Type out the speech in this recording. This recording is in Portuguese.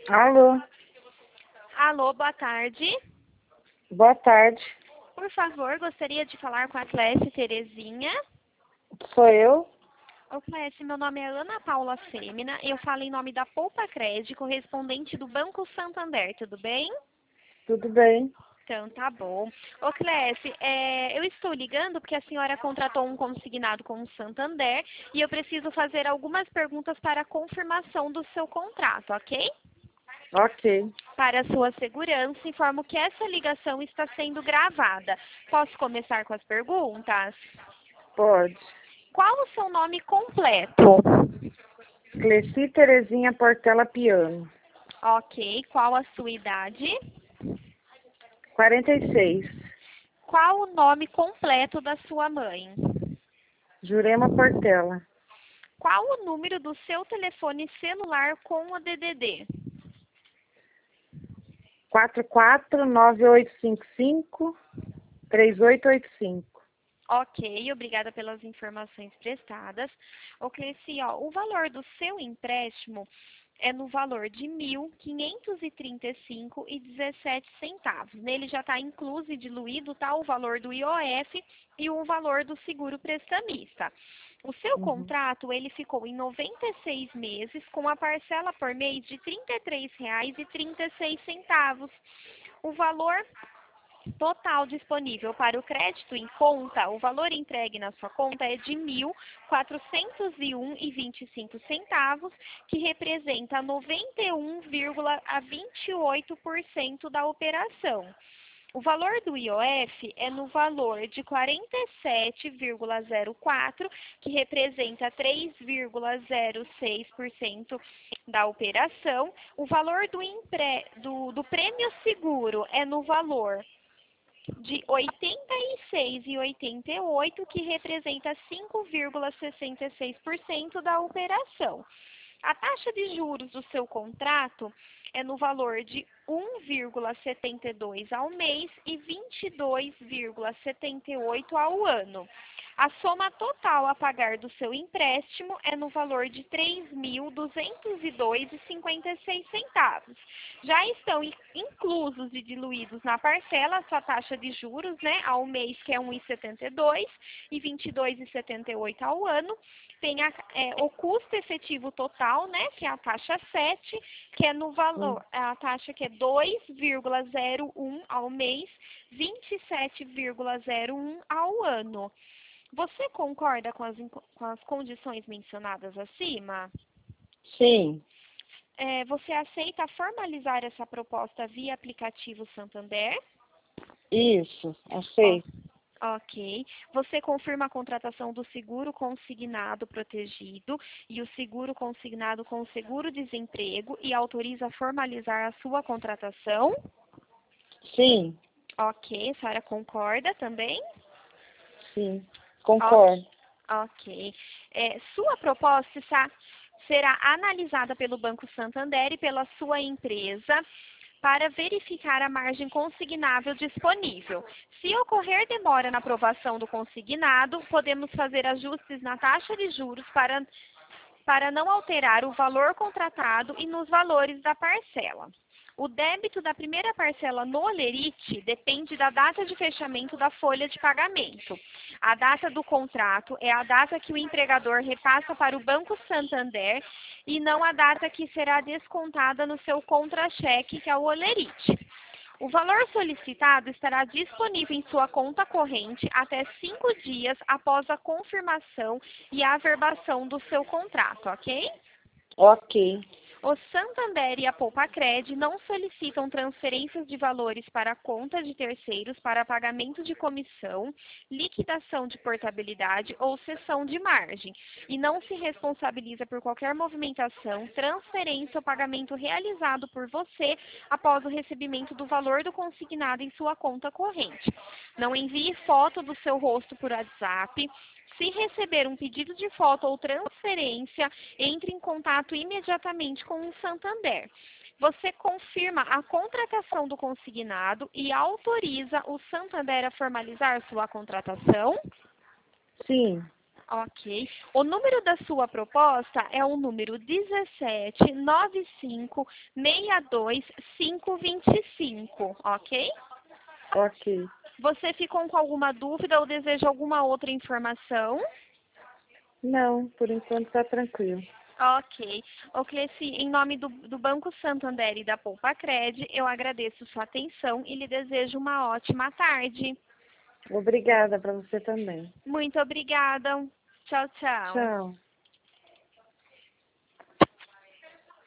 Alô, Alô, boa tarde. boa tarde. Por favor, gostaria de falar com a Clécia Terezinha. Sou eu? Ô, Clécia, meu nome é Ana Paula Fêmina. Eu falo em nome da Poupa Cred, correspondente do Banco Santander, tudo bem? Tudo bem? Então, tá bom. Ô, Clécia, eu estou ligando porque a senhora contratou um consignado com o Santander e eu preciso fazer algumas perguntas para a confirmação do seu contrato, ok? Ok, Para a sua segurança, informo que essa ligação está sendo gravada. Posso começar com as perguntas? pode. Qual o seu nome completo? Cleci Terezinha Portela Piano. Ok. Qual a sua idade? 46. Qual o nome completo da sua mãe? Jurema Portela. Qual o número do seu telefone celular com o DDD? 449855-3885. Ok, obrigada pelas informações prestadas. Ô, Cleci, ó, o valor do seu empréstimo é no valor de R$ 1.535,17. Nele já está incluso e diluído tá, o valor do IOF e o valor do seguro prestamista. O seu Uhum. contrato ele ficou em 96 meses com a parcela por mês de R$ 33,36. O valor total disponível para o crédito em conta, o valor entregue na sua conta é de R$ 1.401,25, que representa 91,28% da operação. O valor do IOF é no valor de 47,04, que representa 3,06% da operação. O valor do prêmio seguro é no valor de R$ 86,88, que representa 5,66% da operação. A taxa de juros do seu contrato é no valor de 1,72 ao mês e 22,78 ao ano. A soma total a pagar do seu empréstimo é no valor de R$ 3.202,56. Já estão inclusos e diluídos na parcela a sua taxa de juros, né, ao mês, que é 1,72 e 22,78 ao ano. Tem o custo efetivo total, né, que é a taxa 7, que é no valor, a taxa que é 2,01 ao mês, 27,01 ao ano. Você concorda com as condições mencionadas acima? Sim, Você aceita formalizar essa proposta via aplicativo Santander? isso, Ó, aceito. ok. Você confirma a contratação do seguro consignado protegido e o seguro consignado com o seguro-desemprego e autoriza a formalizar a sua contratação? Sim, Ok. A senhora concorda também? sim, Ok. concordo. Ok. Sua proposta será analisada pelo Banco Santander e pela sua empresa para verificar a margem consignável disponível. Se ocorrer demora na aprovação do consignado, podemos fazer ajustes na taxa de juros para não alterar o valor contratado e nos valores da parcela. O débito da primeira parcela no Olerite depende da data de fechamento da folha de pagamento. A data do contrato é a data que o empregador repassa para o Banco Santander e não a data que será descontada no seu contra-cheque, que é o Olerite. O valor solicitado estará disponível em sua conta corrente até 5 dias após a confirmação e a averbação do seu contrato, ok? Ok, O Santander e a Poupa-Cred não solicitam transferências de valores para a conta de terceiros para pagamento de comissão, liquidação de portabilidade ou cessão de margem, e não se responsabiliza por qualquer movimentação, transferência ou pagamento realizado por você após o recebimento do valor do consignado em sua conta corrente. Não envie foto do seu rosto por WhatsApp. Se receber um pedido de foto ou transferência, entre em contato imediatamente com o Santander. Você confirma a contratação do consignado e autoriza o Santander a formalizar sua contratação? sim, Ok. O número da sua proposta é o número 179562 525, ok? Ok. Você ficou com alguma dúvida ou deseja alguma outra informação? Não, por enquanto tá tranquilo. Ok. O Cleci, em nome do Banco Santander e da Poupa-Cred, eu agradeço sua atenção e lhe desejo uma ótima tarde. Obrigada para você também. Muito obrigada. Tchau, tchau. Tchau.